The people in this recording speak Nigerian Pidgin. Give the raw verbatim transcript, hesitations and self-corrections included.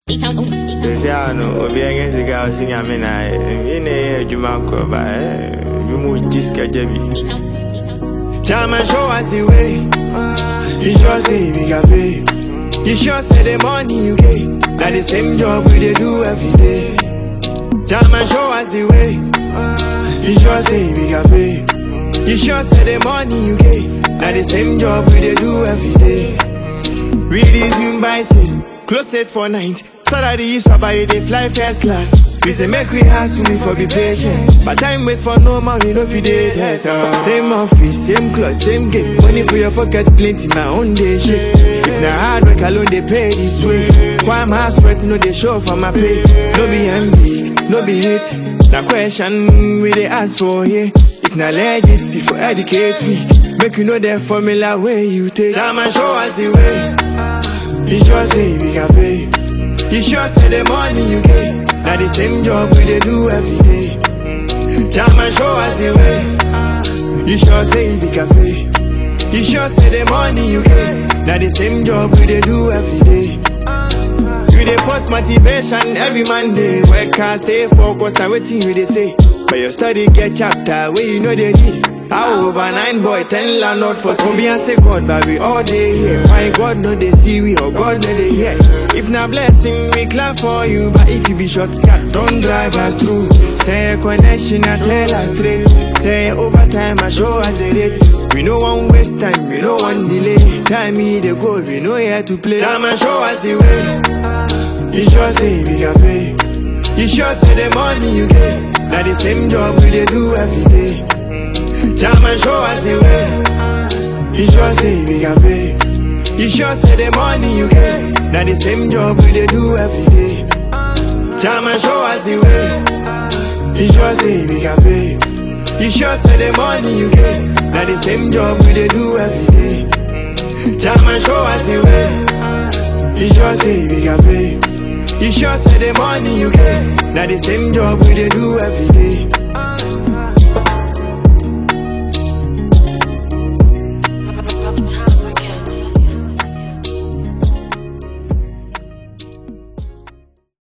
They say I know, Obi against the guy sing I mean I in a Jumanco by you move Jiska Jebi. Chairman show us the way. You sure say we got pay. You sure say the money you get. That the same job we they do every day. Chairman show us the way. You sure say we got pay. You sure say the money you get. That the same job we they do every day. We resume bicycles, close it for night. Saturday is about they fly first class. We say make we hustle, we for be patient. But time wait for no man, we know if you did yes. Same office, same clothes, same gate. Money for your pocket, plenty my own day shit. If na hard work alone, they pay this way. Why am I sweating? No, they show for my pay. No be envy, no be hate. The question we they ask for here. If na legit, if for educate me. Make you know the formula where you take. Time and show us the way. You sure say we can pay. You sure say the money you get. Now the same job we they do every day. Jam and show us the way. You sure say we can pay. You sure say the money you get. Now the same job we they do every day. We they post motivation every Monday. Work hard, stay focused and waiting we they say. But your study get chapter where you know they need. I over nine boy, ten landlord for some. Be and say God, but we all day here. Why God know they see we or God know they hear. If not blessing, we clap for you. But if you be shortcut, don't drive us through. Say a connection, I tell us straight. Say overtime, I show us the rate. We no one waste time, we no one delay. Time me the go, we know here to play. Time and show us the way. You sure say we can pay. You sure say the money you get. Now the same job we they do every day. Jam and show us the way. You sure say we can pay. You sure say the money you get. Now the same job we they do every day. Jam and show us the way. You sure say we can pay. You sure say the money you get. Now the same job we they do every day. Jam and show us the way. You sure say we can pay. You sure say the money you get. Now the same job we they do every day.